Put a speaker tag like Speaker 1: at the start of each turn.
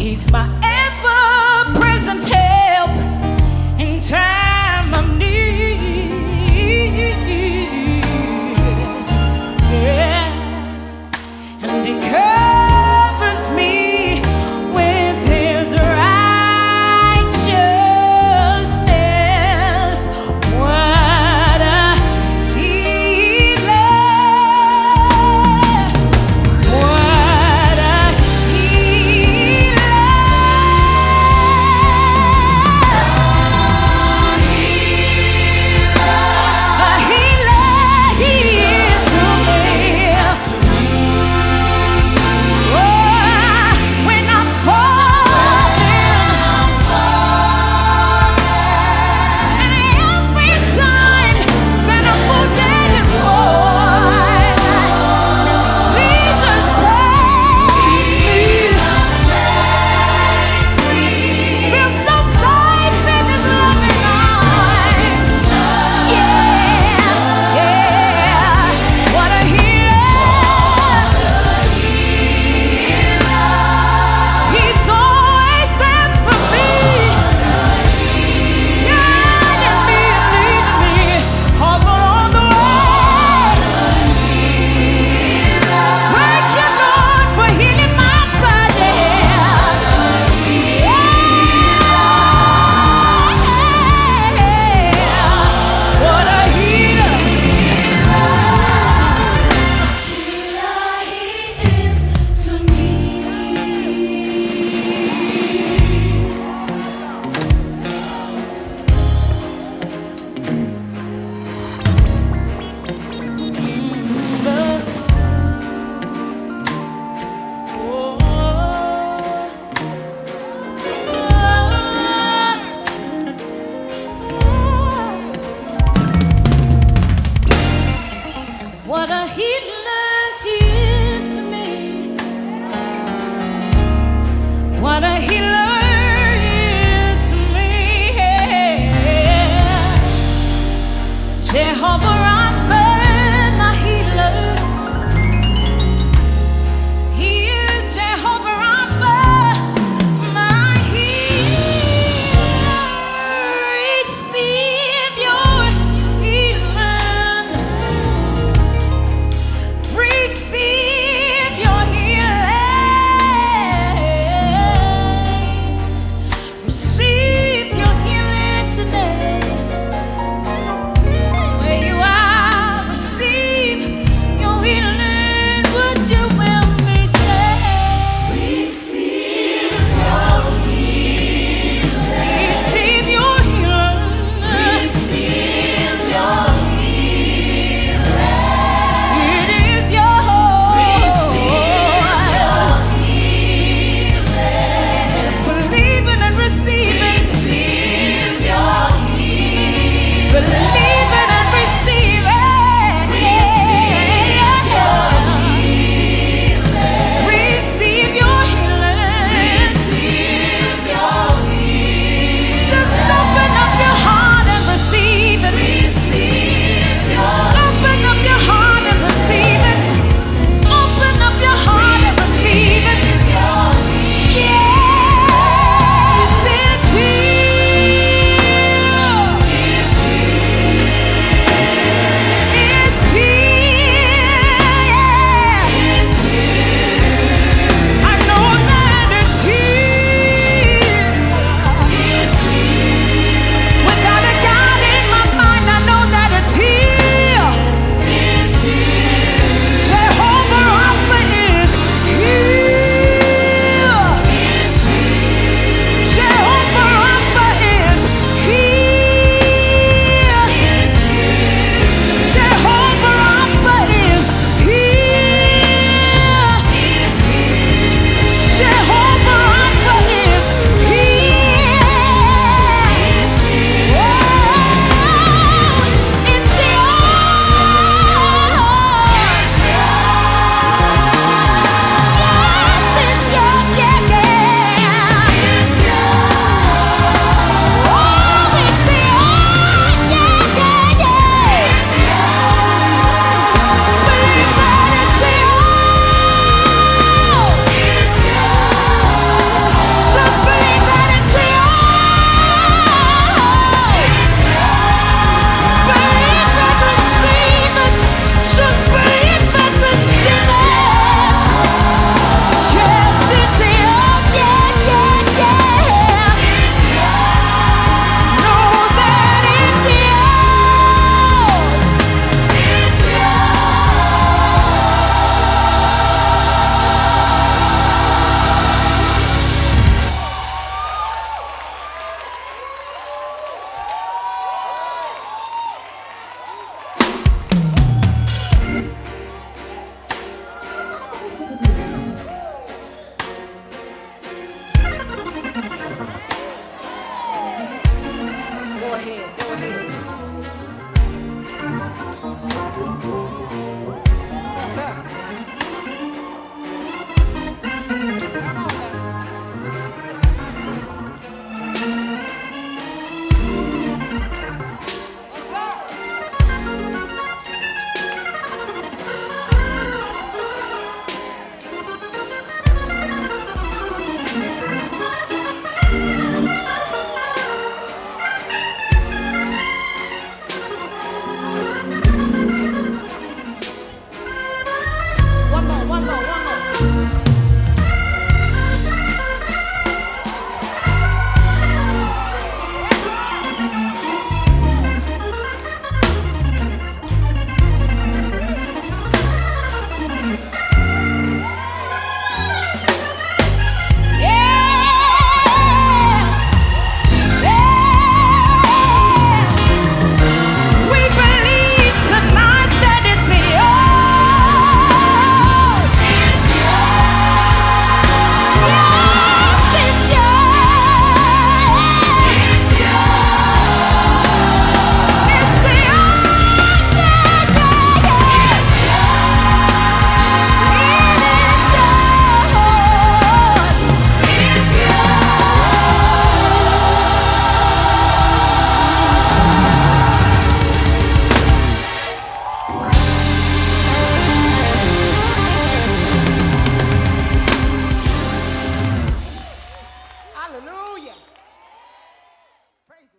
Speaker 1: He's my ever-present help in time of need. Yeah. And He covers me with His righteousness. What a healer! What a healer! A healer He is to me. Oh, when I'm falling, and every time that I'm wounded, Lord, Jesus saves me. Feel so safe in His loving arms. Yeah, yeah. What a healer! He's always there for me, guiding me and leading me all along the way. Thank you, Lord, for healing my body. Yeah. What a healer! He is to me. What a healer He is to me. What a healer is to me. Jehovah Rapha, my healer. He is Jehovah Rapha, my healer. Receive your healing. Receive your healing.
Speaker 2: Hallelujah.